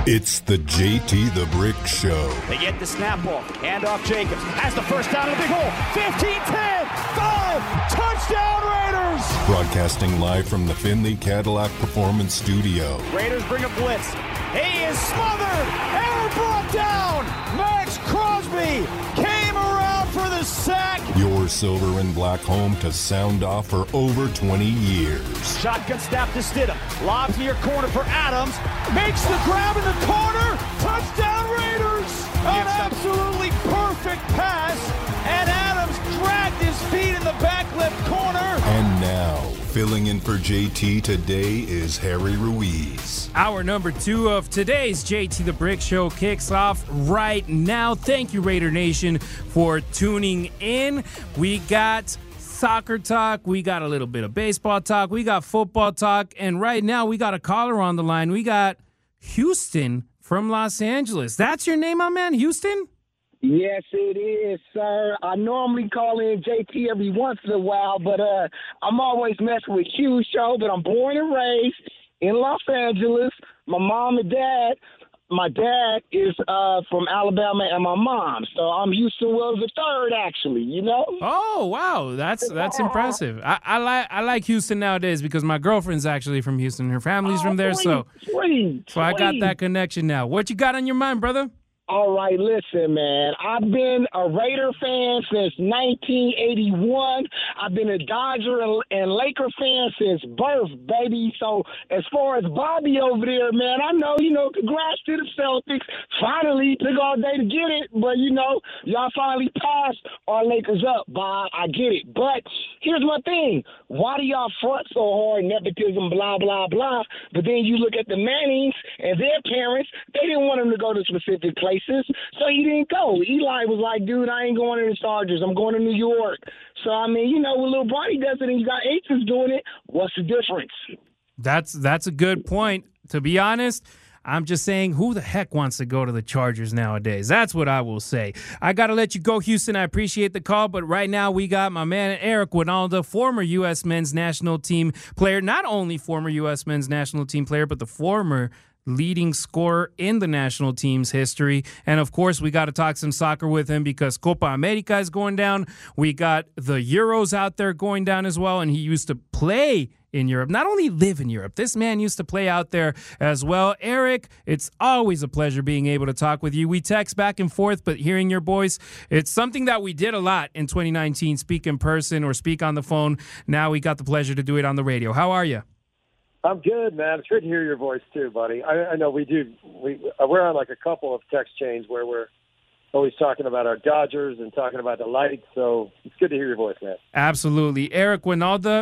It's the JT the Brick Show. They get the snap ball. Hand off Jacobs. Has the first down in the big hole. 15, 10, 5. Touchdown Raiders. Broadcasting live from the Finley Cadillac Performance Studio. Raiders bring a blitz. He is smothered. Error brought down. Max Crosby came around for the sack. Your silver and black home to sound off for over 20 years. Shotgun snap to Stidham. Lob to your corner for Adams. Makes the grab in the corner. Touchdown Raiders. An absolutely perfect pass. And Adams dragged his feet in the back left corner. And now, filling in for JT today is Harry Ruiz. Hour number 2 of today's JT the Brick Show kicks off right now. Thank you, Raider Nation, for tuning in. We got soccer talk. We got a little bit of baseball talk. We got football talk. And right now, we got a caller on the line. We got Houston from Los Angeles. That's your name, my man, Houston? Yes, it is, sir. I normally call in JT every once in a while, but I'm always messing with Hughes Show. But I'm born and raised in Los Angeles. My mom and dad. My dad is from Alabama, and my mom. So I'm Houston Wells III, actually. You know. Oh wow, that's impressive. I like Houston nowadays because my girlfriend's actually from Houston. Her family's from there, so I got that connection now. What you got on your mind, brother? All right, listen, man. I've been a Raider fan since 1981. I've been a Dodger and Laker fan since birth, baby. So as far as Bobby over there, man, I know, congrats to the Celtics. Finally, took all day to get it, but, y'all finally passed our Lakers up, Bob. I get it. But here's my thing. Why do y'all front so hard, nepotism, blah, blah, blah? But then you look at the Mannings and their parents, they didn't want them to go to specific places. So he didn't go. Eli was like, dude, I ain't going to the Chargers. I'm going to New York. So, I mean, when little Bronny does it and you got Aces doing it, what's the difference? That's a good point. To be honest, I'm just saying, who the heck wants to go to the Chargers nowadays? That's what I will say. I got to let you go, Houston. I appreciate the call, but right now we got my man Eric Wynalda, former U.S. men's national team player. Not only former U.S. men's national team player, but the former leading scorer in the national team's history. And, of course, we got to talk some soccer with him because Copa America is going down. We got the Euros out there going down as well, and he used to play in Europe. Not only live in Europe, this man used to play out there as well. Eric, it's always a pleasure being able to talk with you. We text back and forth, but hearing your voice, it's something that we did a lot in 2019, speak in person or speak on the phone. Now we got the pleasure to do it on the radio. How are you? I'm good, man. It's good to hear your voice too, buddy. I know we do. We're on like a couple of text chains where we're always talking about our Dodgers and talking about the lights. So it's good to hear your voice, man. Absolutely. Eric Wynalda,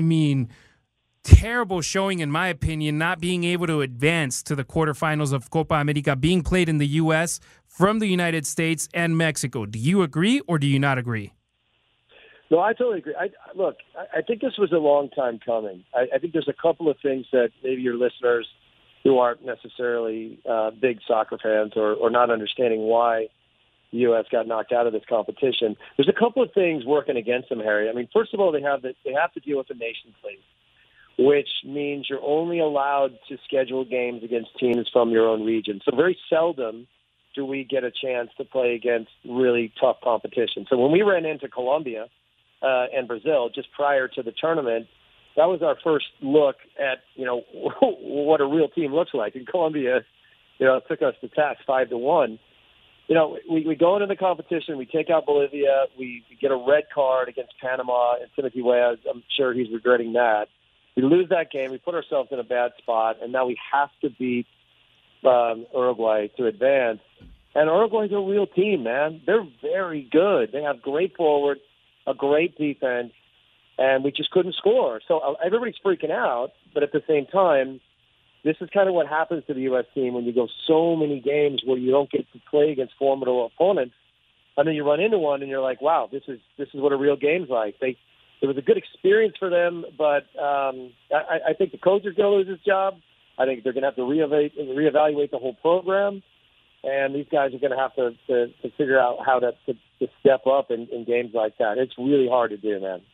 terrible showing, in my opinion, not being able to advance to the quarterfinals of Copa America being played in the U.S. from the United States and Mexico. Do you agree or do you not agree? No, I totally agree. I think this was a long time coming. I think there's a couple of things that maybe your listeners who aren't necessarily big soccer fans or not understanding why the U.S. got knocked out of this competition. There's a couple of things working against them, Harry. I mean, first of all, they have to deal with the Nations League, which means you're only allowed to schedule games against teams from your own region. So very seldom do we get a chance to play against really tough competition. So when we ran into Colombia and Brazil just prior to the tournament, that was our first look at, what a real team looks like. And Colombia, took us to task 5-1. We go into the competition, we take out Bolivia, we get a red card against Panama and Timothy Weah. I'm sure he's regretting that. We lose that game, we put ourselves in a bad spot, and now we have to beat Uruguay to advance. And Uruguay's a real team, man. They're very good. They have great forwards, a great defense, and we just couldn't score. So everybody's freaking out, but at the same time, this is kind of what happens to the U.S. team when you go so many games where you don't get to play against formidable opponents, and then you run into one and you're like, wow, this is what a real game's like. It was a good experience for them, but I think the coach is going to lose his job. I think they're going to have to reevaluate the whole program, and these guys are going to have to figure out how to step up in games like that. It's really hard to do, man.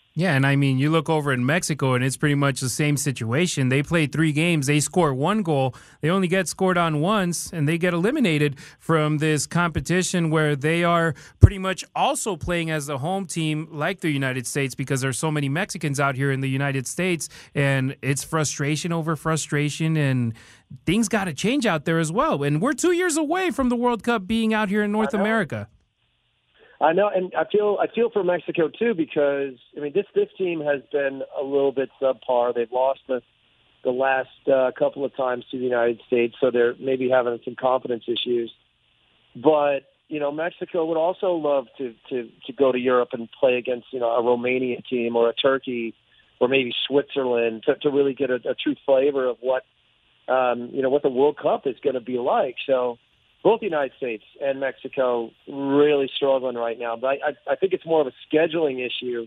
Yeah, and I mean, you look over in Mexico, and it's pretty much the same situation. They play 3 games, they score 1 goal, they only get scored on once, and they get eliminated from this competition where they are pretty much also playing as a home team like the United States because there's so many Mexicans out here in the United States, and it's frustration over frustration, and things got to change out there as well. And we're 2 years away from the World Cup being out here in North America. I know, and I feel for Mexico too, because I mean this team has been a little bit subpar. They've lost the last couple of times to the United States, so they're maybe having some confidence issues. But Mexico would also love to go to Europe and play against a Romanian team or a Turkey or maybe Switzerland to really get a true flavor of what what the World Cup is going to be like. So. Both the United States and Mexico really struggling right now. But I think it's more of a scheduling issue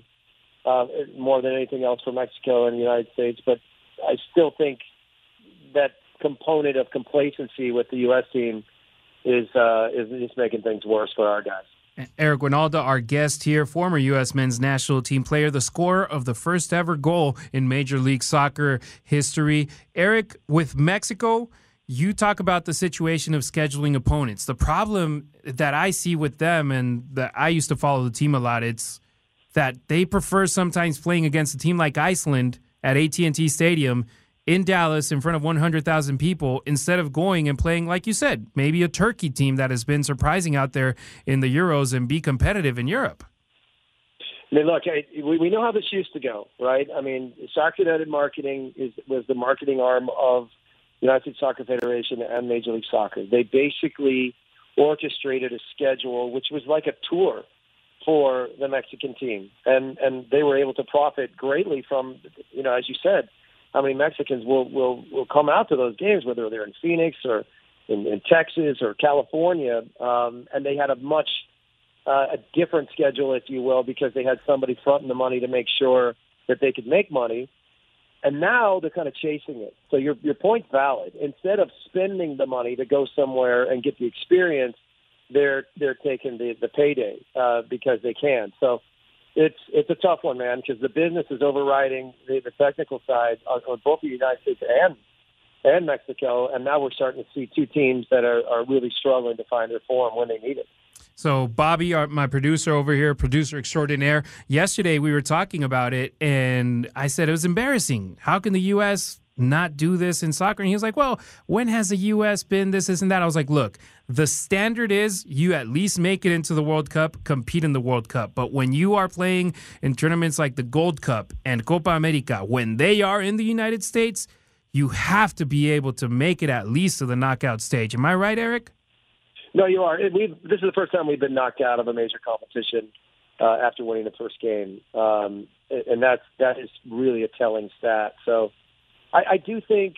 more than anything else for Mexico and the United States. But I still think that component of complacency with the U.S. team is just making things worse for our guys. Eric Wynalda, our guest here, former U.S. men's national team player, the scorer of the first ever goal in Major League Soccer history. Eric, with Mexico, you talk about the situation of scheduling opponents. The problem that I see with them, and that I used to follow the team a lot, it's that they prefer sometimes playing against a team like Iceland at AT&T Stadium in Dallas in front of 100,000 people instead of going and playing, like you said, maybe a Turkey team that has been surprising out there in the Euros and be competitive in Europe. I mean, look, we know how this used to go, right? I mean, Soccer United Marketing was the marketing arm of United States Soccer Federation and Major League Soccer. They basically orchestrated a schedule which was like a tour for the Mexican team. And they were able to profit greatly from, as you said, how many Mexicans will come out to those games, whether they're in Phoenix or in Texas or California. And they had a different schedule, if you will, because they had somebody fronting the money to make sure that they could make money. And now they're kind of chasing it. So your point's valid. Instead of spending the money to go somewhere and get the experience, they're taking the payday because they can. So it's a tough one, man, because the business is overriding the technical side on both the United States and Mexico. And now we're starting to see 2 teams that are really struggling to find their form when they need it. So Bobby, my producer over here, producer extraordinaire, yesterday we were talking about it, and I said it was embarrassing. How can the U.S. not do this in soccer? And he was like, well, when has the U.S. been this, and that? I was like, look, the standard is you at least make it into the World Cup, compete in the World Cup. But when you are playing in tournaments like the Gold Cup and Copa America, when they are in the United States, you have to be able to make it at least to the knockout stage. Am I right, Eric? No, you are. This is the first time we've been knocked out of a major competition after winning the first game, and that is really a telling stat. So I do think,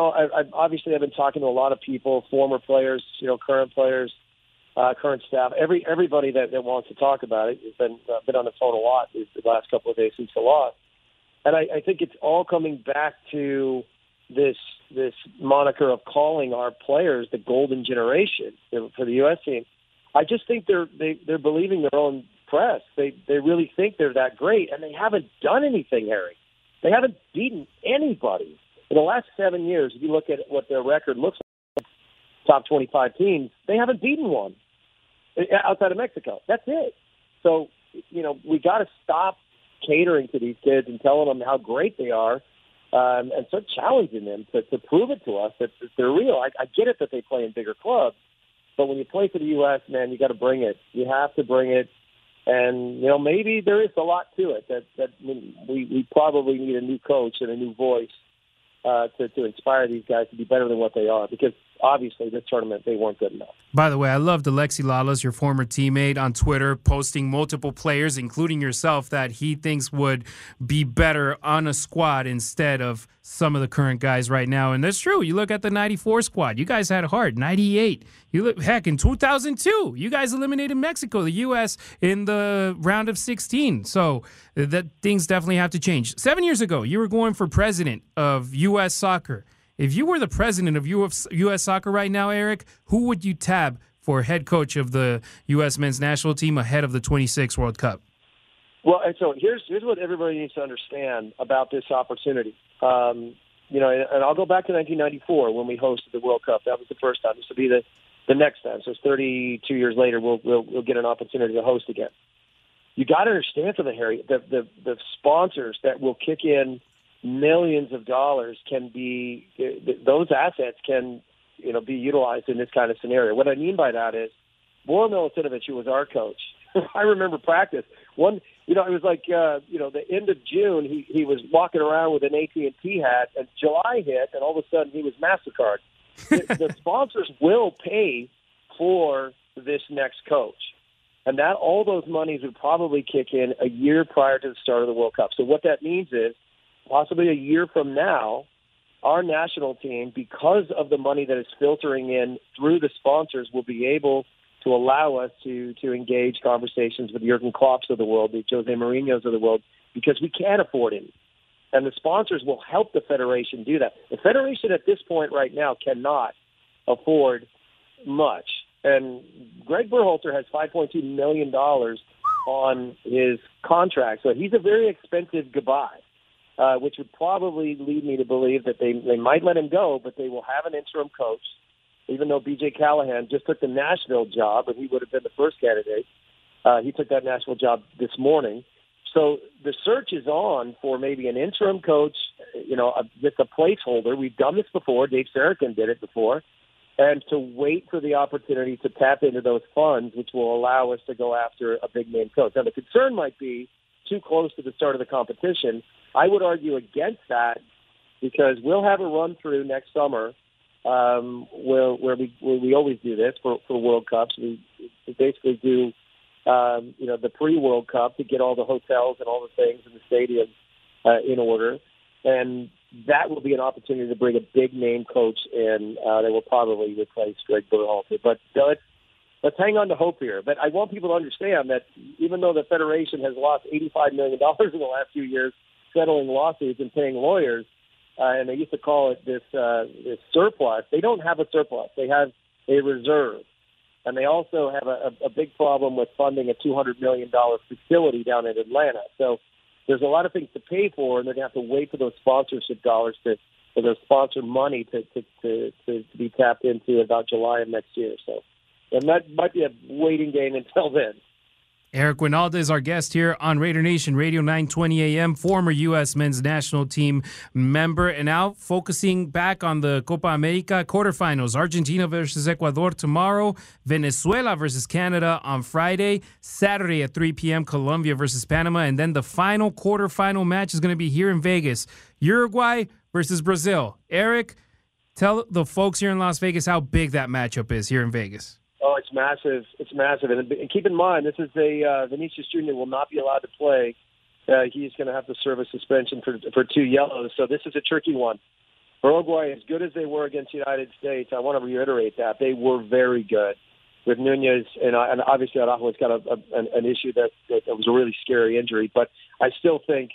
I've been talking to a lot of people, former players, current players, current staff, everybody that wants to talk about it. Has been on the phone a lot the last couple of days since the loss, and I think it's all coming back to this moniker of calling our players the golden generation for the U.S. team. I just think they're believing their own press. They really think they're that great, and they haven't done anything, Harry. They haven't beaten anybody. In the last 7 years, if you look at what their record looks like, top 25 teams, they haven't beaten one outside of Mexico. That's it. So, we got to stop catering to these kids and telling them how great they are. And start challenging them to prove it to us that they're real. I get it that they play in bigger clubs, but when you play for the U.S., man, you got to bring it. You have to bring it, and maybe there is a lot to it. That we probably need a new coach and a new voice to inspire these guys to be better than what they are, because obviously this tournament they weren't good enough. By the way, I loved Alexi Lalas, your former teammate, on Twitter, posting multiple players, including yourself, that he thinks would be better on a squad instead of some of the current guys right now. And that's true. You look at the 94 squad. You guys had heart. 98. You look, heck, in 2002, you guys eliminated Mexico, the U.S., in the round of 16. So that things definitely have to change. 7 years ago, you were going for president of U.S. Soccer. If you were the president of U.S. Soccer right now, Eric, who would you tab for head coach of the U.S. men's national team ahead of the 26 World Cup? Well, and so here's what everybody needs to understand about this opportunity. And I'll go back to 1994 when we hosted the World Cup. That was the first time. This will be the next time. So it's 32 years later, we'll get an opportunity to host again. You got to understand something, Harry. The sponsors that will kick in millions of dollars can be those assets can be utilized in this kind of scenario. What I mean by that is Bora Milutinovic, who was our coach. I remember practice. It was like the end of June. He was walking around with an AT&T hat, and July hit, and all of a sudden he was MasterCard. The sponsors will pay for this next coach. And that all those monies would probably kick in a year prior to the start of the World Cup. So what that means is possibly a year from now, our national team, because of the money that is filtering in through the sponsors, will be able to allow us to engage conversations with Jurgen Klopps of the world, the Jose Mourinho's of the world, because we can't afford him. And the sponsors will help the Federation do that. The Federation at this point right now cannot afford much. And Greg Berhalter has $5.2 million on his contract. So he's a very expensive goodbye, which would probably lead me to believe that they might let him go, but they will have an interim coach, even though B.J. Callahan just took the Nashville job, and he would have been the first candidate. He took that Nashville job this morning. So the search is on for maybe an interim coach, just a placeholder. We've done this before. Dave Sarachan did it before. And to wait for the opportunity to tap into those funds, which will allow us to go after a big-name coach. Now, the concern might be too close to the start of the competition. I would argue against that because we'll have a run-through next summer where we always do this for World Cups. We basically do the pre-World Cup to get all the hotels and all the things in the stadium in order. And that will be an opportunity to bring a big-name coach in that will probably replace Greg Berhalter. But let's hang on to hope here. But I want people to understand that even though the Federation has lost $85 million in the last few years settling lawsuits and paying lawyers, and they used to call it this surplus, they don't have a surplus. They have a reserve. And they also have a big problem with funding a $200 million facility down in Atlanta. So there's a lot of things to pay for, and they're going to have to wait for those sponsorship dollars for their sponsor money to be tapped into about July of next year. So, and that might be a waiting game until then. Eric Wynalda is our guest here on Raider Nation Radio 920 AM, former U.S. men's national team member, and now focusing back on the Copa America quarterfinals. Argentina versus Ecuador tomorrow, Venezuela versus Canada on Friday, Saturday at 3 p.m., Colombia versus Panama, and then the final quarterfinal match is going to be here in Vegas, Uruguay versus Brazil. Eric, tell the folks here in Las Vegas how big that matchup is here in Vegas. Oh, it's massive. It's massive. And keep in mind, this is Vinicius Jr. will not be allowed to play. He's going to have to serve a suspension for 2 yellows. So this is a tricky one. Uruguay, as good as they were against the United States, I want to reiterate that. They were very good with Nunez. And obviously Araujo's got an issue that was a really scary injury. But I still think,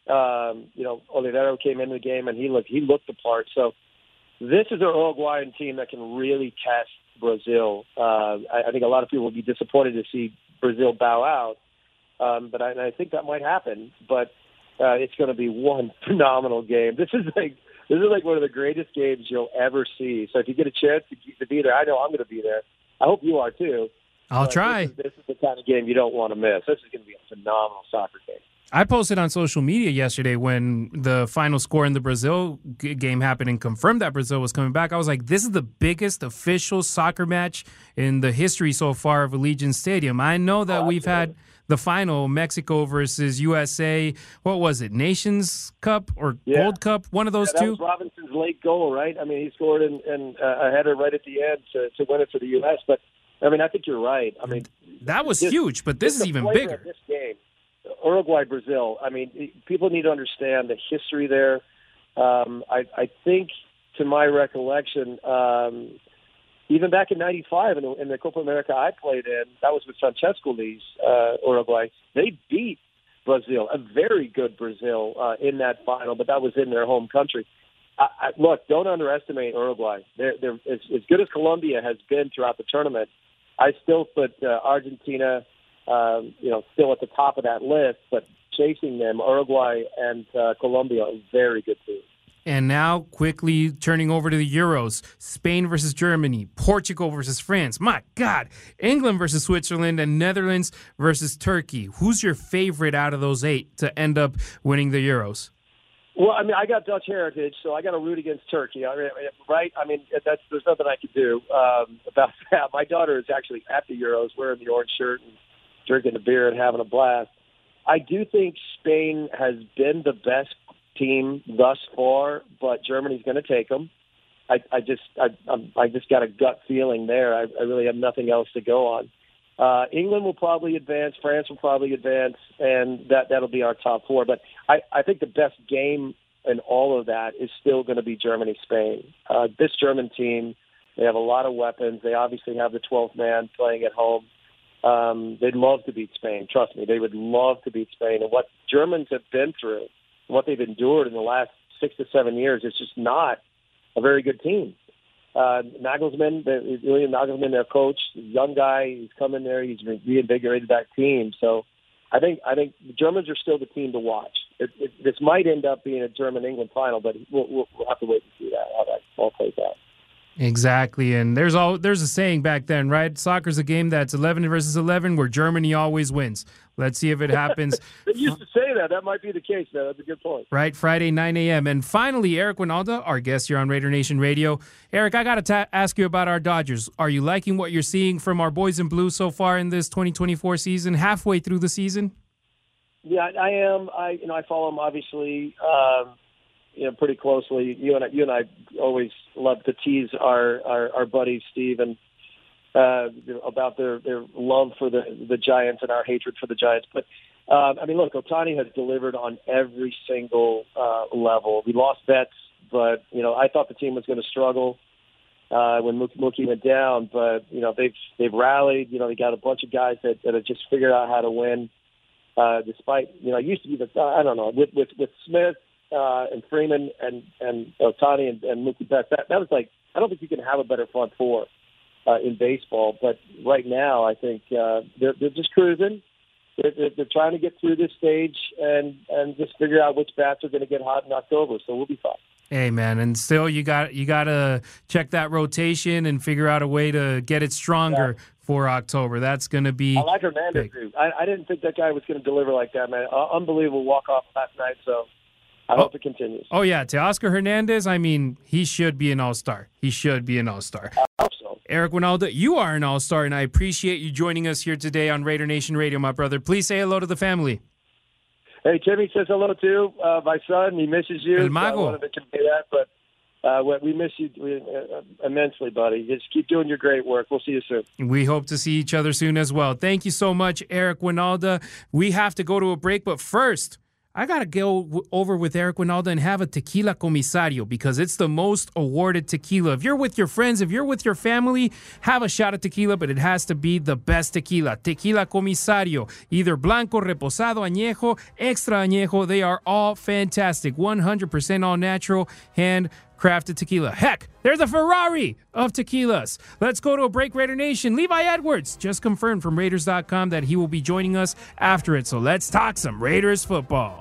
Olivero came into the game and he looked the part. So this is an Uruguayan team that can really test Brazil. I think a lot of people will be disappointed to see Brazil bow out, but I think that might happen. But it's going to be one phenomenal game. This is like one of the greatest games you'll ever see. So if you get a chance to be there, I know I'm going to be there. I hope you are too. I'll try. This is the kind of game you don't want to miss. This is going to be a phenomenal soccer game. I posted on social media yesterday when the final score in the Brazil game happened and confirmed that Brazil was coming back. I was like, this is the biggest official soccer match in the history so far of Allegiant Stadium. I know that we've had the final, Mexico versus USA. What was it, Nations Cup or Gold Cup? One of those two? That was Robinson's late goal, right? I mean, he scored and a header right at the end to win it for the U.S. But, I mean, I think you're right. I mean, that was huge, but this is even bigger. This game. Uruguay, Brazil. I mean, people need to understand the history there. I think, to my recollection, even back in '95 in the Copa America I played in, that was with Francescoli's Uruguay. They beat Brazil, a very good Brazil, in that final, but that was in their home country. Look, don't underestimate Uruguay. They're as good as Colombia has been throughout the tournament. I still put Argentina still at the top of that list, but chasing them, Uruguay and Colombia, a very good team. And now, quickly turning over to the Euros. Spain versus Germany, Portugal versus France. My God. England versus Switzerland, and Netherlands versus Turkey. Who's your favorite out of those 8 to end up winning the Euros? Well, I mean, I got Dutch heritage, so I got to root against Turkey, right? I mean, there's nothing I can do about that. My daughter is actually at the Euros wearing the orange shirt and drinking a beer and having a blast. I do think Spain has been the best team thus far, but Germany's going to take them. I just got a gut feeling there. I really have nothing else to go on. England will probably advance. France will probably advance, and that'll be our top 4. But I think the best game in all of that is still going to be Germany-Spain. This German team, they have a lot of weapons. They obviously have the 12th man playing at home. They'd love to beat Spain. Trust me, they would love to beat Spain. And what Germans have been through, what they've endured in the last 6 to 7 years, it's just not a very good team. Nagelsmann, Julian Nagelsmann, their coach, young guy, he's come in there, he's reinvigorated that team. So I think the Germans are still the team to watch. This might end up being a German-England final, but we'll have to wait and see how that all plays out. Exactly, and there's a saying back then, right? Soccer's a game that's 11 versus 11, where Germany always wins. Let's see if it happens. They used to say that. That might be the case, man. That's a good point. Right, Friday, 9 a.m. And finally, Eric Wynalda, our guest here on Raider Nation Radio. Eric, I got to ask you about our Dodgers. Are you liking what you're seeing from our boys in blue so far in this 2024 season, halfway through the season? Yeah, I am. I follow them, obviously, pretty closely. You and I always love to tease our buddy Steve and about their love for the Giants and our hatred for the Giants. But look, Ohtani has delivered on every single level. We lost bets, but I thought the team was going to struggle when Mookie went down. But they've rallied. They got a bunch of guys that have just figured out how to win. Despite it used to be with Smith. And Freeman and Ohtani and Mookie Betts. That was like, I don't think you can have a better front 4 in baseball. But right now, I think they're just cruising. They're trying to get through this stage and just figure out which bats are going to get hot in October. So we'll be fine. Hey, man, and still you got to check that rotation and figure out a way to get it stronger for October. That's going to be. I like Hernandez, dude. I didn't think that guy was going to deliver like that, man. Unbelievable walk-off last night, so I hope it continues. Oh, yeah. Teoscar Hernandez, he should be an all-star. He should be an all-star. I hope so. Eric Wynalda, you are an all-star, and I appreciate you joining us here today on Raider Nation Radio, my brother. Please say hello to the family. Hey, Timmy says hello, too. My son, he misses you. El Mago. So I wanted to convey that, but we miss you immensely, buddy. Just keep doing your great work. We'll see you soon. We hope to see each other soon as well. Thank you so much, Eric Wynalda. We have to go to a break, but first, I got to go over with Eric Wynalda and have a Tequila Comisario because it's the most awarded tequila. If you're with your friends, if you're with your family, have a shot of tequila, but it has to be the best tequila. Tequila Comisario, either Blanco, Reposado, Añejo, Extra Añejo. They are all fantastic. 100% all natural, handcrafted tequila. Heck, they're the Ferrari of tequilas. Let's go to a break, Raider Nation. Levi Edwards just confirmed from Raiders.com that he will be joining us after it. So let's talk some Raiders football.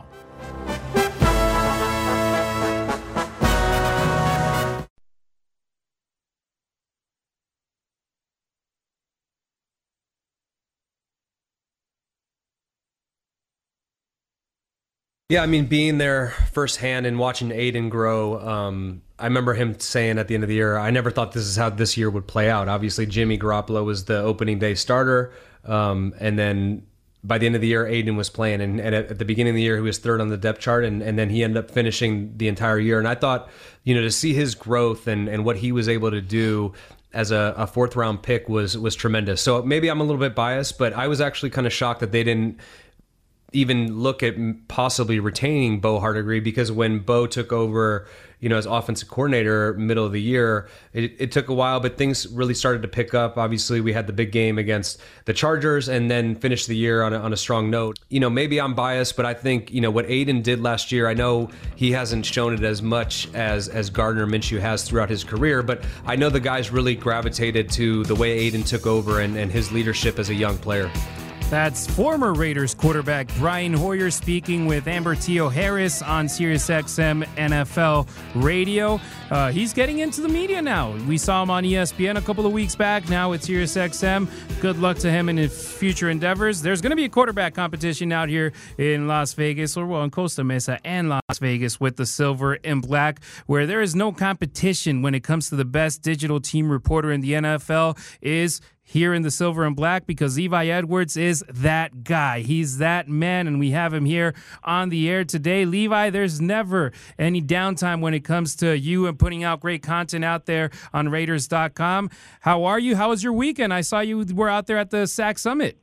Yeah, being there firsthand and watching Aiden grow, I remember him saying at the end of the year, I never thought this is how this year would play out. Obviously, Jimmy Garoppolo was the opening day starter, and then by the end of the year, Aiden was playing. And at the beginning of the year, he was third on the depth chart, and then he ended up finishing the entire year. And I thought, to see his growth and what he was able to do as a fourth-round pick was tremendous. So maybe I'm a little bit biased, but I was actually kind of shocked that they didn't even look at possibly retaining Bo Hardegree, because when Bo took over, as offensive coordinator middle of the year, it took a while, but things really started to pick up. Obviously, we had the big game against the Chargers and then finished the year on a strong note. Maybe I'm biased, but I think, what Aiden did last year, I know he hasn't shown it as much as Gardner Minshew has throughout his career, but I know the guys really gravitated to the way Aiden took over and his leadership as a young player. That's former Raiders quarterback Brian Hoyer speaking with Amber Teo Harris on SiriusXM NFL Radio. He's getting into the media now. We saw him on ESPN a couple of weeks back. Now it's SiriusXM. Good luck to him in his future endeavors. There's going to be a quarterback competition out here in Las Vegas, or well, in Costa Mesa and Las Vegas with the Silver and Black, where there is no competition when it comes to the best digital team reporter in the NFL is here in the Silver and Black, because Levi Edwards is that guy. He's that man, and we have him here on the air today. Levi, there's never any downtime when it comes to you and putting out great content out there on Raiders.com. How are you? How was your weekend? I saw you were out there at the SAC Summit.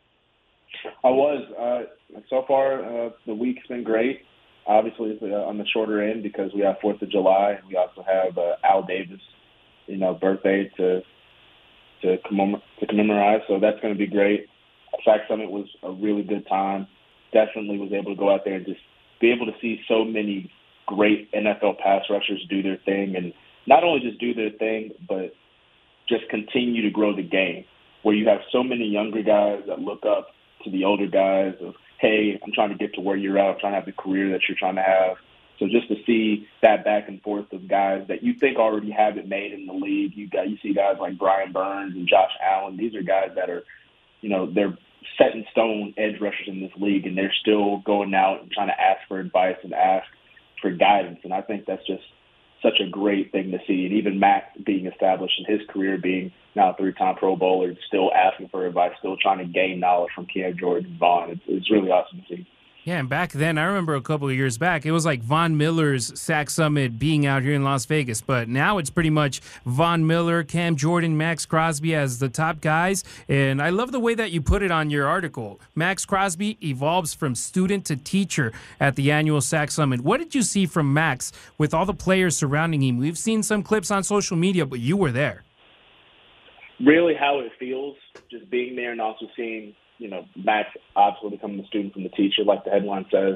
I was. So far, the week's been great. Obviously, it's on the shorter end because we have 4th of July, and we also have Al Davis, birthday to commemorate, so that's going to be great. SAC Summit was a really good time. Definitely was able to go out there and just be able to see so many great NFL pass rushers do their thing, and not only just do their thing, but just continue to grow the game, where you have so many younger guys that look up to the older guys of, hey, I'm trying to get to where you're at, I'm trying to have the career that you're trying to have. So just to see that back and forth of guys that you think already have it made in the league, you see guys like Brian Burns and Josh Allen. These are guys that are, they're set in stone edge rushers in this league, and they're still going out and trying to ask for advice and ask for guidance. And I think that's just such a great thing to see. And even Mac being established in his career, being now a 3-time Pro Bowler, still asking for advice, still trying to gain knowledge from Cam Jordan and Vaughn. It's really awesome to see. Yeah, and back then, I remember a couple of years back, it was like Von Miller's SAC Summit being out here in Las Vegas. But now it's pretty much Von Miller, Cam Jordan, Max Crosby as the top guys. And I love the way that you put it on your article. Max Crosby evolves from student to teacher at the annual SAC Summit. What did you see from Max with all the players surrounding him? We've seen some clips on social media, but you were there. Really how it feels, just being there and also seeing Max obviously becoming the student from the teacher, like the headline says.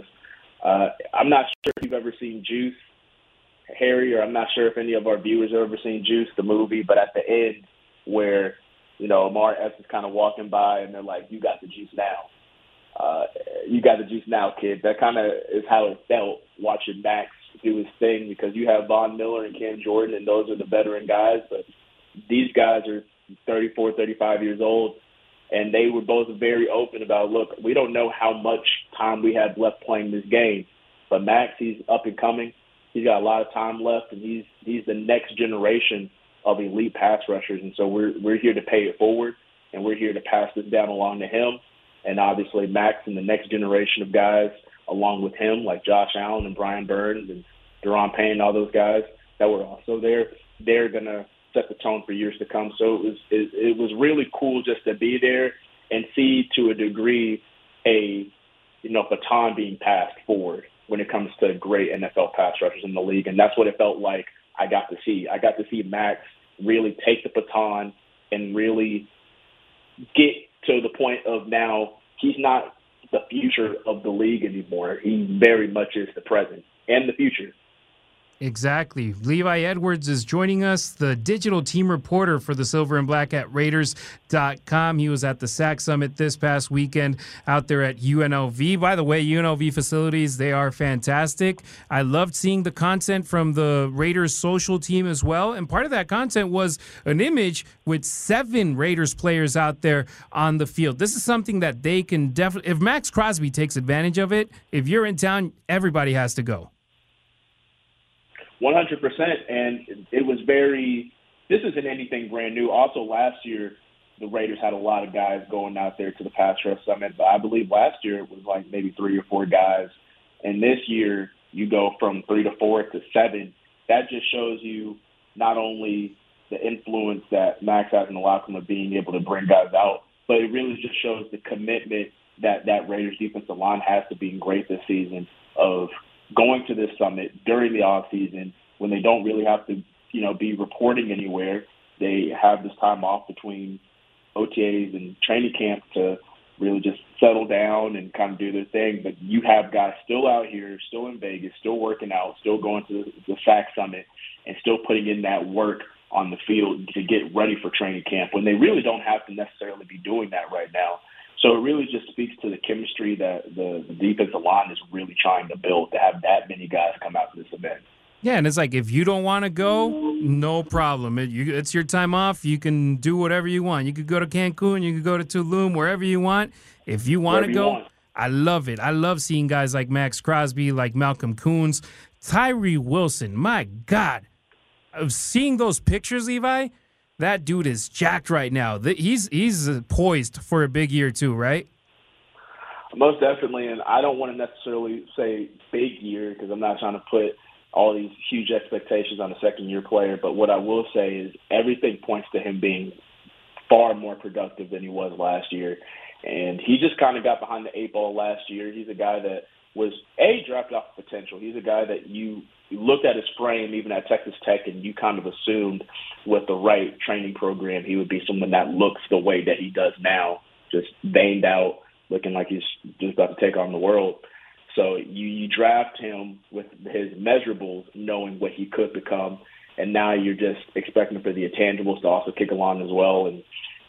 I'm not sure if you've ever seen Juice, Harry, or I'm not sure if any of our viewers have ever seen Juice, the movie, but at the end where, Amar S is kind of walking by and they're like, you got the juice now. You got the juice now, kid. That kind of is how it felt watching Max do his thing, because you have Von Miller and Cam Jordan, and those are the veteran guys, but these guys are 34, 35 years old. And they were both very open about, look, we don't know how much time we have left playing this game. But Max, he's up and coming. He's got a lot of time left, and he's the next generation of elite pass rushers. And so we're here to pay it forward, and we're here to pass this down along to him. And obviously Max and the next generation of guys along with him, like Josh Allen and Brian Burns and Deron Payne and all those guys that were also there, they're going to set the tone for years to come. So it was really cool just to be there and see, to a degree, a baton being passed forward when it comes to great NFL pass rushers in the league. And that's what it felt like I got to see. I got to see Max really take the baton and really get to the point of now he's not the future of the league anymore. He very much is the present and the future. Exactly. Levi Edwards is joining us, the digital team reporter for the Silver and Black at Raiders.com. He was at the SAC Summit this past weekend out there at UNLV. By the way, UNLV facilities, they are fantastic. I loved seeing the content from the Raiders social team as well. And part of that content was an image with 7 Raiders players out there on the field. This is something that they can definitely, if Max Crosby takes advantage of it, if you're in town, everybody has to go. 100%, and it was this isn't anything brand new. Also, last year, the Raiders had a lot of guys going out there to the Pass Rush Summit, but I believe last year it was like maybe 3 or 4 guys, and this year you go from 3 to 4 to 7. That just shows you not only the influence that Max has in the locker room of being able to bring guys out, but it really just shows the commitment that Raiders defensive line has to being great this season, of going to this summit during the off season when they don't really have to, be reporting anywhere. They have this time off between OTAs and training camp to really just settle down and kind of do their thing. But you have guys still out here, still in Vegas, still working out, still going to the SAC Summit, and still putting in that work on the field to get ready for training camp when they really don't have to necessarily be doing that right now. So it really just speaks to the chemistry that the defensive line is really trying to build, to have that many guys come out to this event. Yeah, and it's like if you don't want to go, no problem. It's your time off. You can do whatever you want. You could go to Cancun. You could go to Tulum, wherever you want. If you want to go, I love it. I love seeing guys like Max Crosby, like Malcolm Koonce, Tyree Wilson. My God. Seeing those pictures, Levi, that dude is jacked right now. He's poised for a big year too, right? Most definitely, and I don't want to necessarily say big year because I'm not trying to put all these huge expectations on a second-year player, but what I will say is everything points to him being far more productive than he was last year. And he just kind of got behind the eight ball last year. He's a guy that was, drafted off potential. He's a guy that you looked at his frame even at Texas Tech and you kind of assumed with the right training program he would be someone that looks the way that he does now, just veined out, looking like he's just about to take on the world. So you draft him with his measurables, knowing what he could become, and now you're just expecting for the intangibles to also kick along as well. And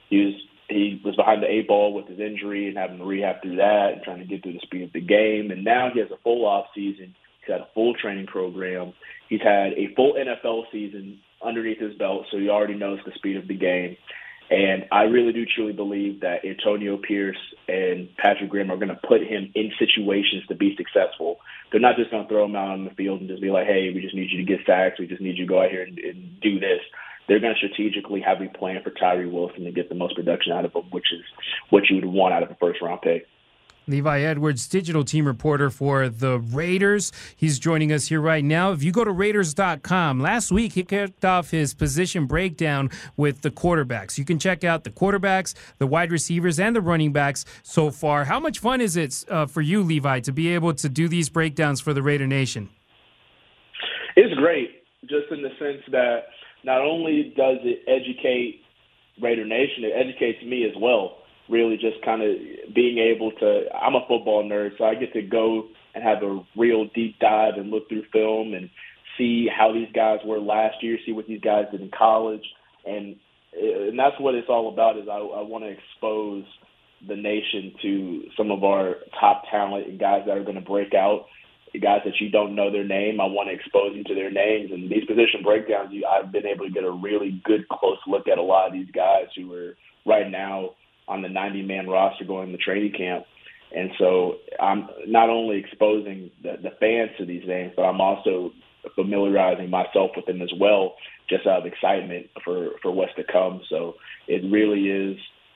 he was behind the eight ball with his injury and having to rehab through that and trying to get through the speed of the game. And now he has a full off season. He's had a full training program. He's had a full NFL season underneath his belt, so he already knows the speed of the game. And I really do truly believe that Antonio Pierce and Patrick Graham are going to put him in situations to be successful. They're not just going to throw him out on the field and just be like, hey, we just need you to get sacks. We just need you to go out here and do this. They're going to strategically have a plan for Tyree Wilson to get the most production out of him, which is what you would want out of a first-round pick. Levi Edwards, digital team reporter for the Raiders. He's joining us here right now. If you go to Raiders.com, last week he kicked off his position breakdown with the quarterbacks. You can check out the quarterbacks, the wide receivers, and the running backs so far. How much fun is it for you, Levi, to be able to do these breakdowns for the Raider Nation? It's great, just in the sense that not only does it educate Raider Nation, it educates me as well. Really just kind of being able to – I'm a football nerd, so I get to go and have a real deep dive and look through film and see how these guys were last year, see what these guys did in college. And that's what it's all about is I want to expose the nation to some of our top talent and guys that are going to break out, guys that you don't know their name. I want to expose you to their names. And these position breakdowns, I've been able to get a really good close look at a lot of these guys who are right now – on the 90-man roster going to training camp. And so I'm not only exposing the fans to these names, but I'm also familiarizing myself with them as well, just out of excitement for what's to come. So it really is,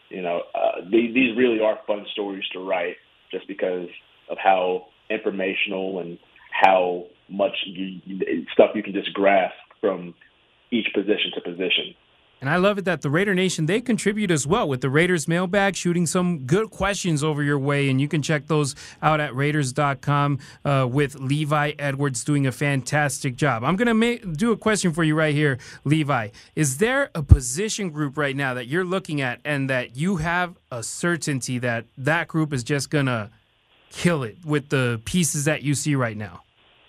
these really are fun stories to write just because of how informational and how much stuff you can just grasp from each position to position. And I love it that the Raider Nation, they contribute as well with the Raiders mailbag, shooting some good questions over your way. And you can check those out at Raiders.com with Levi Edwards doing a fantastic job. I'm going to do a question for you right here, Levi. Is there a position group right now that you're looking at and that you have a certainty that that group is just going to kill it with the pieces that you see right now?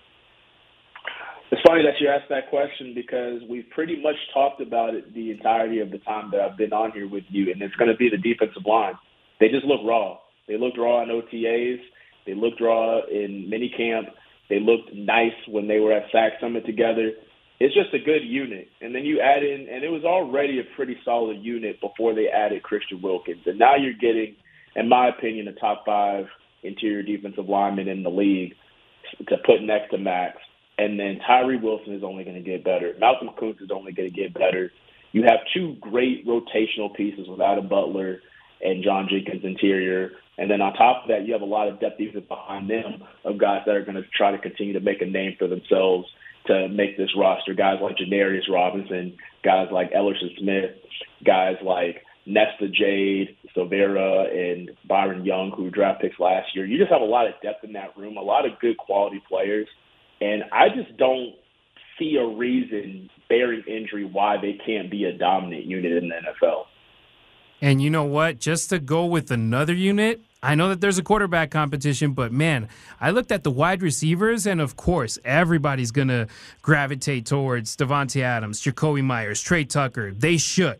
It's funny that you asked that question because we've pretty much talked about it the entirety of the time that I've been on here with you, and it's going to be the defensive line. They just look raw. They looked raw in OTAs. They looked raw in minicamp. They looked nice when they were at Sac Summit together. It's just a good unit. And then you add in, and it was already a pretty solid unit before they added Christian Wilkins. And now you're getting, in my opinion, a top 5 interior defensive lineman in the league to put next to Max. And then Tyree Wilson is only going to get better. Malcolm Koonce is only going to get better. You have 2 great rotational pieces with Adam Butler and John Jenkins interior. And then on top of that, you have a lot of depth even behind them of guys that are going to try to continue to make a name for themselves to make this roster. Guys like Janarius Robinson, guys like Ellerson Smith, guys like Nesta Jade, Silvera, and Byron Young, who were draft picks last year. You just have a lot of depth in that room, a lot of good quality players. And I just don't see a reason, bearing injury, why they can't be a dominant unit in the NFL. And you know what? Just to go with another unit, I know that there's a quarterback competition, but, man, I looked at the wide receivers, and, of course, everybody's going to gravitate towards Davante Adams, Jacoby Myers, Trey Tucker. They should.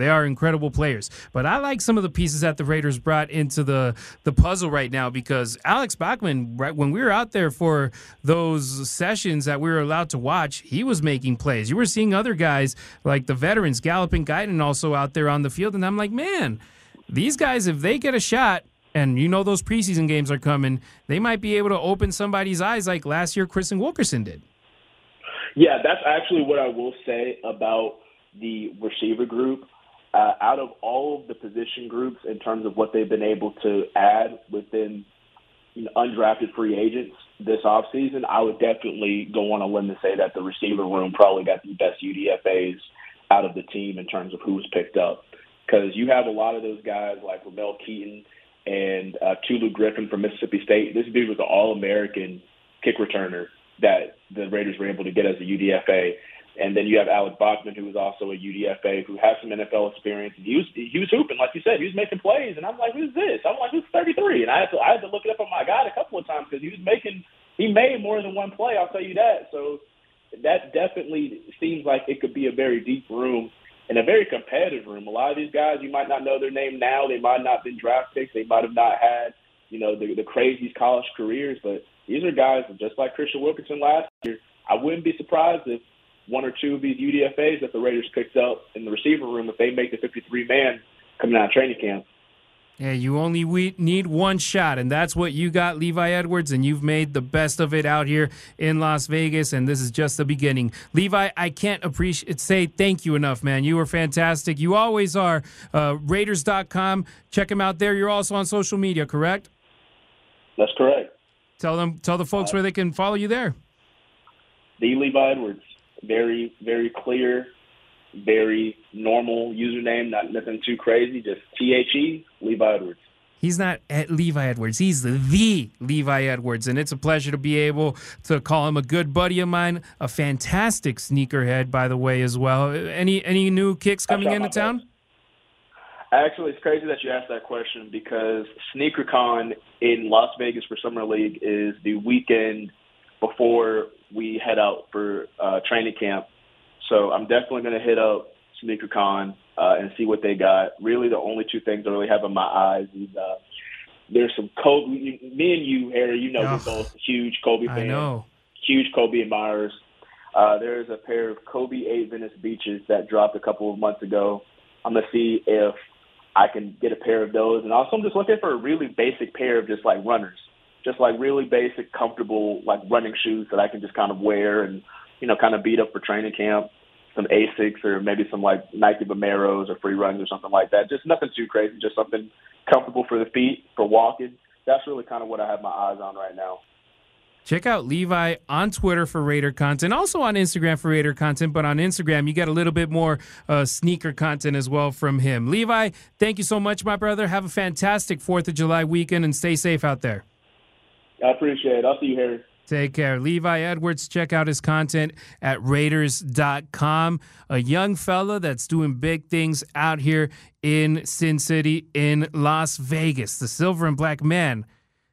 They are incredible players. But I like some of the pieces that the Raiders brought into the puzzle right now, because Alex Bachman, right when we were out there for those sessions that we were allowed to watch, he was making plays. You were seeing other guys like the veterans, Gallup and Guyton, also out there on the field. And I'm like, man, these guys, if they get a shot, and you know those preseason games are coming, they might be able to open somebody's eyes like last year Christian Wilkerson did. Yeah, that's actually what I will say about the receiver group. Out of all of the position groups in terms of what they've been able to add within undrafted free agents this offseason, I would definitely go on a limb to say that the receiver room probably got the best UDFAs out of the team in terms of who was picked up. Because you have a lot of those guys like Ramel Keaton and Tulu Griffin from Mississippi State. This dude was an All-American kick returner that the Raiders were able to get as a UDFA. And then you have Alex Bachman, who was also a UDFA, who has some NFL experience. And he was hooping, like you said. He was making plays. And I'm like, who's this? I'm like, who's 33? And I had to look it up on my guide a couple of times because he made more than one play, I'll tell you that. So that definitely seems like it could be a very deep room and a very competitive room. A lot of these guys, you might not know their name now. They might not have been draft picks. They might have not had, the craziest college careers. But these are guys just like Christian Wilkerson last year. I wouldn't be surprised if one or two of these UDFAs that the Raiders picked up in the receiver room, if they make the 53-man coming out of training camp. Yeah, you only need one shot, and that's what you got, Levi Edwards, and you've made the best of it out here in Las Vegas, and this is just the beginning. Levi, I can't say thank you enough, man. You were fantastic. You always are. Raiders.com. Check him out there. You're also on social media, correct? That's correct. Tell the folks where they can follow you there. The Levi Edwards. Very, very clear, very normal username, nothing too crazy, just THE, Levi Edwards. He's not at Levi Edwards. He's the Levi Edwards, and it's a pleasure to be able to call him a good buddy of mine, a fantastic sneakerhead, by the way, as well. Any new kicks coming into town? Actually, it's crazy that you asked that question because SneakerCon in Las Vegas for Summer League is the weekend before we head out for training camp. So I'm definitely going to hit up SneakerCon and see what they got. Really, the only two things I really have in my eyes is there's some Kobe. Me and you, Harry, we're both huge Kobe fans. I know. Huge Kobe admirers. There's a pair of Kobe 8 Venice Beaches that dropped a couple of months ago. I'm going to see if I can get a pair of those. And also I'm just looking for a really basic pair of just like runners. Just like really basic, comfortable, like running shoes that I can just kind of wear and, kind of beat up for training camp. Some Asics or maybe some like Nike Vomeros or Free Runs or something like that. Just nothing too crazy, just something comfortable for the feet, for walking. That's really kind of what I have my eyes on right now. Check out Levi on Twitter for Raider content, also on Instagram for Raider content, but on Instagram you get a little bit more sneaker content as well from him. Levi, thank you so much, my brother. Have a fantastic 4th of July weekend and stay safe out there. I appreciate it. I'll see you, Harry. Take care. Levi Edwards, check out his content at Raiders.com. A young fella that's doing big things out here in Sin City in Las Vegas. The Silver and Black Man.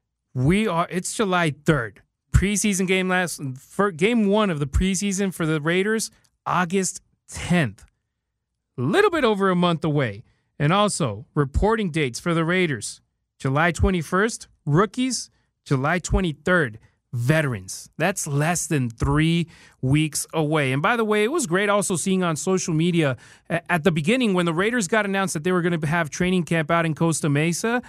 It's July 3rd. Preseason game game 1 of the preseason for the Raiders, August 10th. A little bit over a month away. And also, reporting dates for the Raiders. July 21st, rookies. July 23rd, veterans. That's less than 3 weeks away. And by the way, it was great also seeing on social media at the beginning when the Raiders got announced that they were going to have training camp out in Costa Mesa.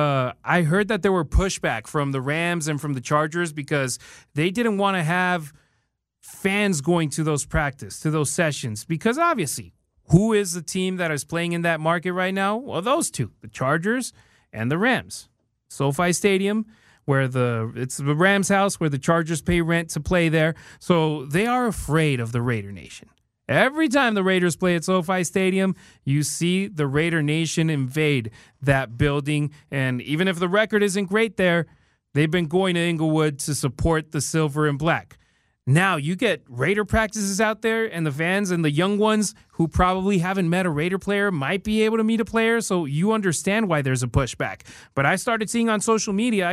I heard that there were pushback from the Rams and from the Chargers because they didn't want to have fans going to those sessions. Because obviously, who is the team that is playing in that market right now? Well, those two, the Chargers and the Rams. SoFi Stadium, where it's the Rams' house, where the Chargers pay rent to play there. So they are afraid of the Raider Nation. Every time the Raiders play at SoFi Stadium, you see the Raider Nation invade that building. And even if the record isn't great there, they've been going to Inglewood to support the Silver and Black. Now you get Raider practices out there, and the fans and the young ones who probably haven't met a Raider player might be able to meet a player, so you understand why there's a pushback. But I started seeing on social media, I got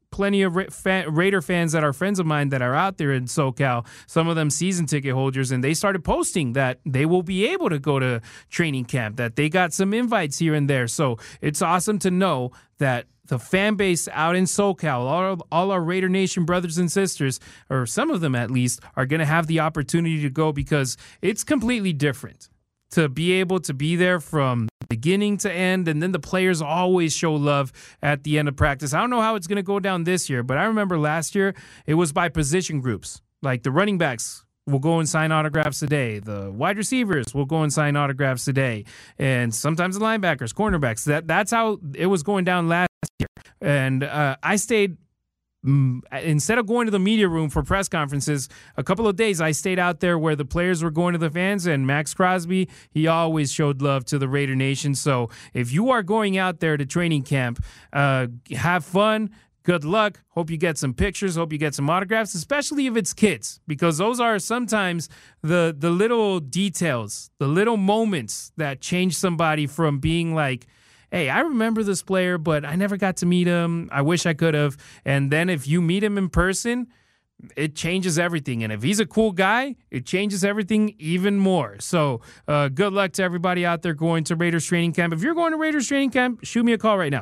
plenty of Raider fans that are friends of mine that are out there in SoCal, some of them season ticket holders, and they started posting that they will be able to go to training camp, that they got some invites here and there. So it's awesome to know that the fan base out in SoCal, all our Raider Nation brothers and sisters, or some of them at least, are going to have the opportunity to go, because it's completely different to be able to be there from beginning to end, and then the players always show love at the end of practice. I don't know how it's going to go down this year, but I remember last year it was by position groups. Like the running backs will go and sign autographs today. The wide receivers will go and sign autographs today. And sometimes the linebackers, cornerbacks. That's how it was going down last year. And I stayed, instead of going to the media room for press conferences, a couple of days I stayed out there where the players were going to the fans, and Max Crosby, he always showed love to the Raider Nation. So if you are going out there to training camp, have fun. Good luck. Hope you get some pictures. Hope you get some autographs, especially if it's kids, because those are sometimes the little details, the little moments that change somebody from being like, hey, I remember this player, but I never got to meet him. I wish I could have. And then if you meet him in person, it changes everything. And if he's a cool guy, it changes everything even more. So good luck to everybody out there going to Raiders training camp. If you're going to Raiders training camp, shoot me a call right now,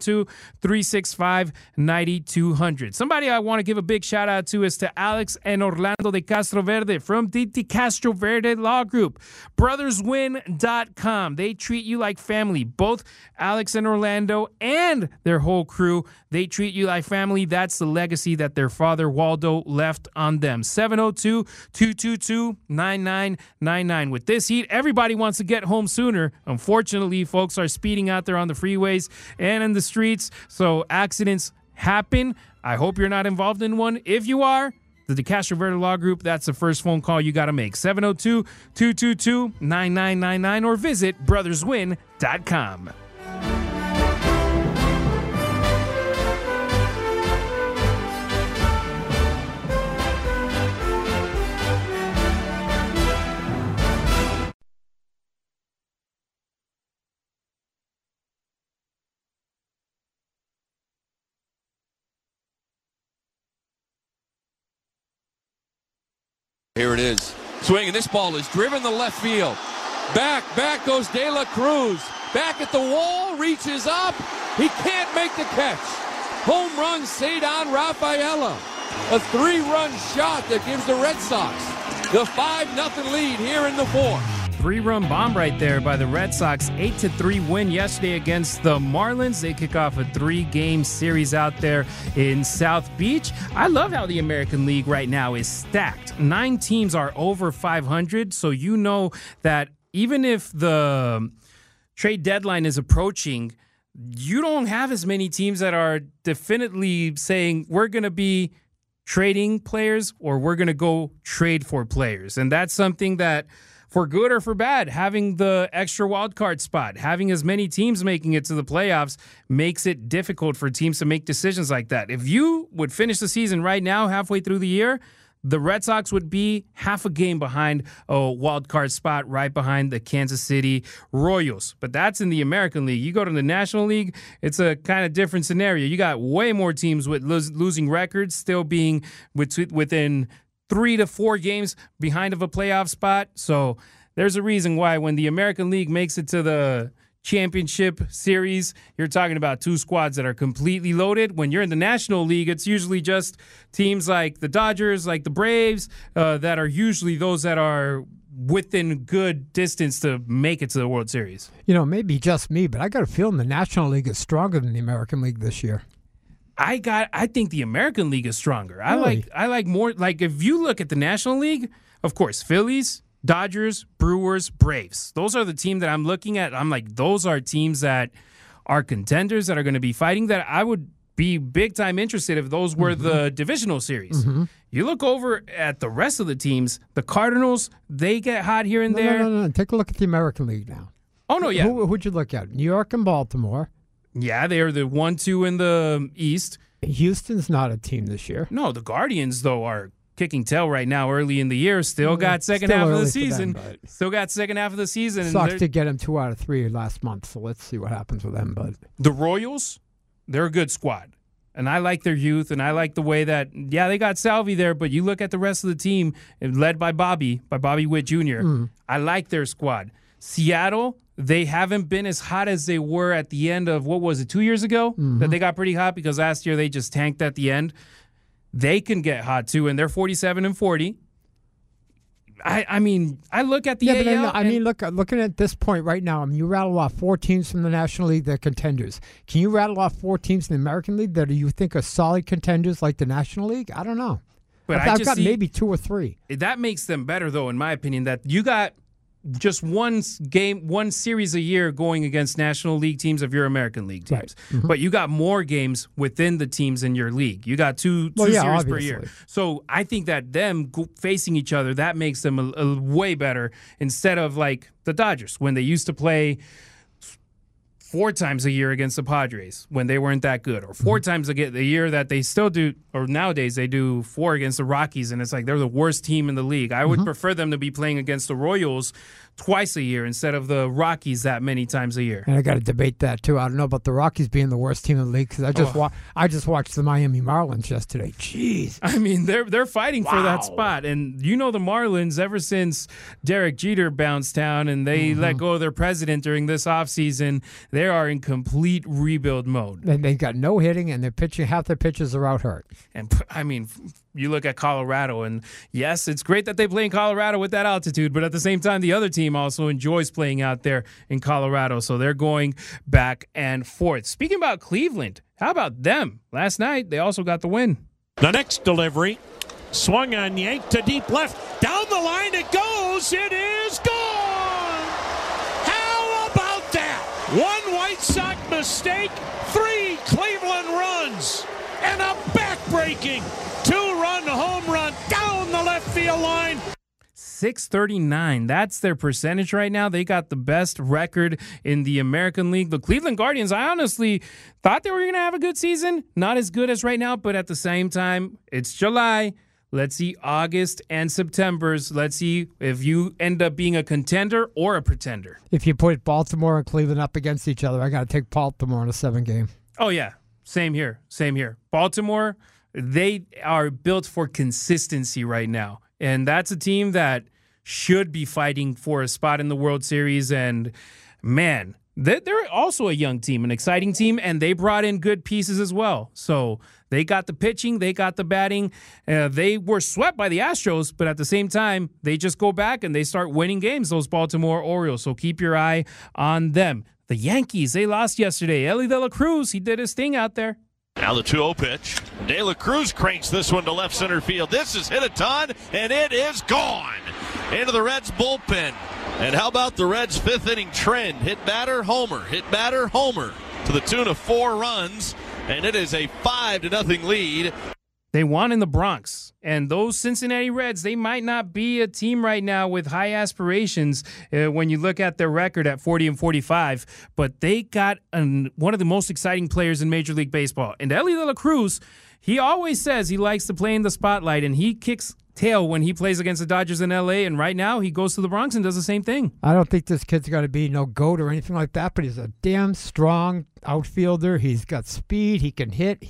702-365-9200. Somebody I want to give a big shout out to is to Alex and Orlando de Castroverde from the Castroverde Law Group. BrothersWin.com. They treat you like family. Both Alex and Orlando and their whole crew, they treat you like family. That's the legacy that their father, Waldo, left on them. 702-222-9999. With this heat, everybody wants to get home sooner. Unfortunately, folks are speeding out there on the freeways and in the streets, so accidents happen. I hope you're not involved in one. If you are, the DeCastroverde Law Group, that's the first phone call you got to make. 702-222-9999 or visit brotherswin.com. Here it is. Swinging. This ball is driven to left field. Back goes De La Cruz. Back at the wall, reaches up. He can't make the catch. Home run, Cedar Rafaela. A 3-run shot that gives the Red Sox the 5-0 lead here in the fourth. 3-run bomb right there by the Red Sox. 8-3 win yesterday against the Marlins. They kick off a 3-game series out there in South Beach. I love how the American League right now is stacked. 9 teams are over 500, so you know that even if the trade deadline is approaching, you don't have as many teams that are definitely saying we're going to be trading players or we're going to go trade for players. And that's something that, for good or for bad, having the extra wild card spot, having as many teams making it to the playoffs makes it difficult for teams to make decisions like that. If you would finish the season right now, halfway through the year, the Red Sox would be half a game behind a wild card spot, right behind the Kansas City Royals. But that's in the American League. You go to the National League, it's a kind of different scenario. You got way more teams with losing records, still being within 3 to 4 games behind of a playoff spot. So there's a reason why when the American League makes it to the championship series, you're talking about 2 squads that are completely loaded. When you're in the National League, it's usually just teams like the Dodgers, like the Braves, that are usually those that are within good distance to make it to the World Series. You know, maybe just me, but I got a feeling the National League is stronger than the American League this year. I think the American League is stronger. Really? I like more, like if you look at the National League, of course, Phillies, Dodgers, Brewers, Braves. Those are the team that I'm looking at. I'm like, those are teams that are contenders that are going to be fighting, that I would be big time interested if those were the divisional series. You look over at the rest of the teams, the Cardinals, they get hot here and there. No. Take a look at the American League now. Oh, no, yeah. Who'd you look at? New York and Baltimore. Yeah, they are the 1-2 in the East. Houston's not a team this year. No, the Guardians, though, are kicking tail right now early in the year. Still got second half of the season. Still got second half of the season. Sox did get them 2 out of 3 last month, so let's see what happens with them. But the Royals, they're a good squad. And I like their youth, and I like the way that, they got Salvi there, but you look at the rest of the team, led by Bobby Witt Jr. I like their squad. Seattle, they haven't been as hot as they were at the end of, 2 years ago? That they got pretty hot because last year they just tanked at the end. They can get hot, too, and they're 47-40. I mean, I look at the AL. Looking at this point right now, you rattle off 4 teams from the National League that are contenders. Can you rattle off 4 teams in the American League that you think are solid contenders like the National League? I don't know. But I've got maybe 2 or 3. That makes them better, though, in my opinion, that you got just one series a year going against National League teams of your American League teams. Right. But you got more games within the teams in your league. You got two series per year. So I think that them facing each other, that makes them a way better instead of like the Dodgers when they used to play 4 times a year against the Padres when they weren't that good, or 4 times a year that they still do, or nowadays they do 4 against the Rockies, and it's like they're the worst team in the league. I would prefer them to be playing against the Royals twice a year instead of the Rockies that many times a year. And I got to debate that too. I don't know about the Rockies being the worst team in the league because I just watched the Miami Marlins yesterday. Jeez, I mean they're fighting for that spot, and the Marlins ever since Derek Jeter bounced down and they let go of their president during this offseason, they are in complete rebuild mode. And they got no hitting, and their pitching, half their pitchers are out hurt. And I mean, you look at Colorado, and yes, it's great that they play in Colorado with that altitude, but at the same time, the other team also enjoys playing out there in Colorado, so they're going back and forth. Speaking about Cleveland, how about them? Last night, they also got the win. The next delivery, swung on, yanked to deep left. Down the line it goes. It is gone. How about that? 1 White Sox mistake, 3 Cleveland runs, and a back-breaking 2-run home run down the left field line. .639. That's their percentage right now. They got the best record in the American League. The Cleveland Guardians, I honestly thought they were going to have a good season. Not as good as right now, but at the same time, it's July. Let's see August and September's. Let's see if you end up being a contender or a pretender. If you put Baltimore and Cleveland up against each other, I got to take Baltimore in a 7-game. Oh, yeah. Same here. Baltimore, they are built for consistency right now. And that's a team that should be fighting for a spot in the World Series. And, man, they're also a young team, an exciting team, and they brought in good pieces as well. So they got the pitching, they got the batting. They were swept by the Astros, but at the same time, they just go back and they start winning games, those Baltimore Orioles. So keep your eye on them. The Yankees, they lost yesterday. Elly De La Cruz, he did his thing out there. Now the 2-0 pitch. De La Cruz cranks this one to left center field. This is hit a ton, and it is gone into the Reds bullpen. And how about the Reds' 5th inning trend? Hit batter, homer. Hit batter, homer. To the tune of 4 runs, and it is a 5-0 lead. They won in the Bronx, and those Cincinnati Reds, they might not be a team right now with high aspirations when you look at their record at 40-45, but they got one of the most exciting players in Major League Baseball. And Elly De La Cruz, he always says he likes to play in the spotlight, and he kicks tail when he plays against the Dodgers in L.A., and right now he goes to the Bronx and does the same thing. I don't think this kid's going to be no GOAT or anything like that, but he's a damn strong outfielder. He's got speed. He can hit.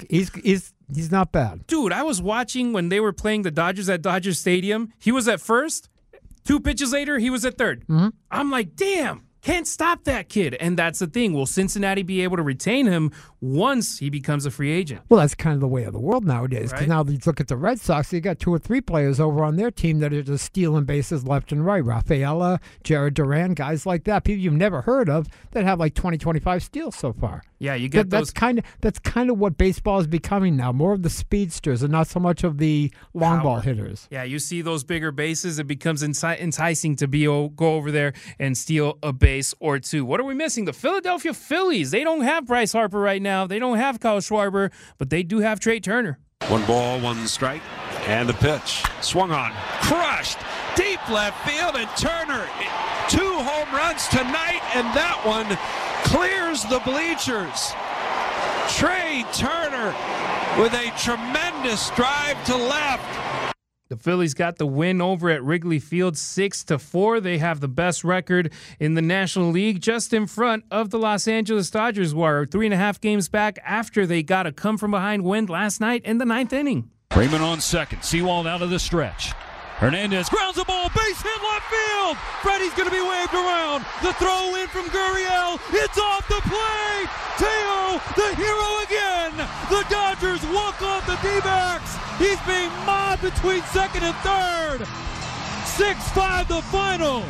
He's not bad. Dude, I was watching when they were playing the Dodgers at Dodger Stadium. He was at first. 2 pitches later, he was at third. I'm like, damn. Can't stop that kid. And that's the thing. Will Cincinnati be able to retain him once he becomes a free agent? Well, that's kind of the way of the world nowadays. Because now you look at the Red Sox, they got 2 or 3 players over on their team that are just stealing bases left and right. Rafaela, Jared Duran, guys like that. People you've never heard of that have like 20, 25 steals so far. Yeah, you get those. That's kind of what baseball is becoming now. More of the speedsters and not so much of the long ball hitters. Yeah, you see those bigger bases, it becomes enticing to go over there and steal a base or 2. What are we missing? The Philadelphia Phillies. They don't have Bryce Harper right now. They don't have Kyle Schwarber, but they do have Trey Turner. 1 ball, 1 strike, and the pitch. Swung on, crushed, deep left field, and Turner, 2 home runs tonight, and that one clears the bleachers. Trey Turner with a tremendous drive to left. The Phillies got the win over at Wrigley Field 6-4. They have the best record in the National League, just in front of the Los Angeles Dodgers, who are 3.5 games back after they got a come-from-behind win last night in the 9th inning. Freeman on second. Sewald out of the stretch. Hernandez grounds the ball, base hit left field. Freddie's going to be waved around. The throw in from Gurriel. It's off the plate. Teo, the hero again. The Dodgers walk off the D-backs. He's being mobbed between second and third. 6-5 the final.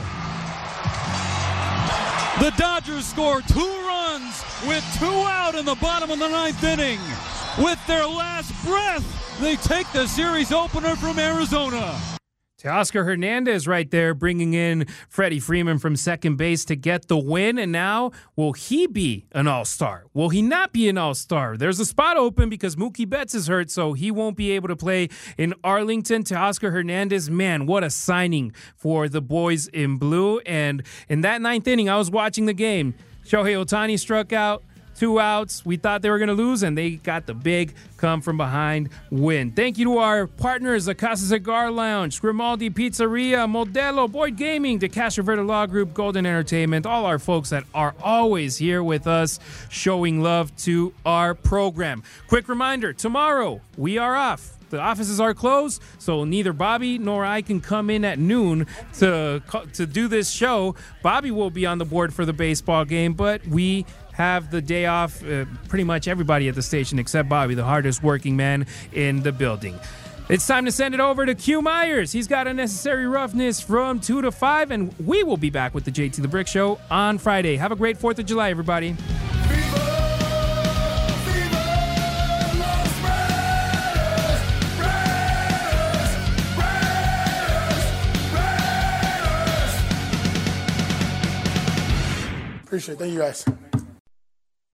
The Dodgers score 2 runs with 2 out in the bottom of the 9th inning. With their last breath, they take the series opener from Arizona. Teoscar Hernandez right there bringing in Freddie Freeman from second base to get the win. And now, will he be an all-star? Will he not be an all-star? There's a spot open because Mookie Betts is hurt, so he won't be able to play in Arlington. Teoscar Hernandez, man, what a signing for the boys in blue. And in that 9th inning, I was watching the game. Shohei Ohtani struck out. 2 outs. We thought they were going to lose, and they got the big come-from-behind win. Thank you to our partners, the Casa Cigar Lounge, Grimaldi Pizzeria, Modelo, Boyd Gaming, the Castro Verde Law Group, Golden Entertainment, all our folks that are always here with us showing love to our program. Quick reminder, tomorrow we are off. The offices are closed, so neither Bobby nor I can come in at noon to do this show. Bobby will be on the board for the baseball game, but we have the day off, pretty much everybody at the station except Bobby, the hardest working man in the building. It's time to send it over to Q Myers. He's got Unnecessary Roughness from 2 to 5, and we will be back with the JT the Brick Show on Friday. Have a great 4th of July, everybody. Appreciate it. Thank you, guys.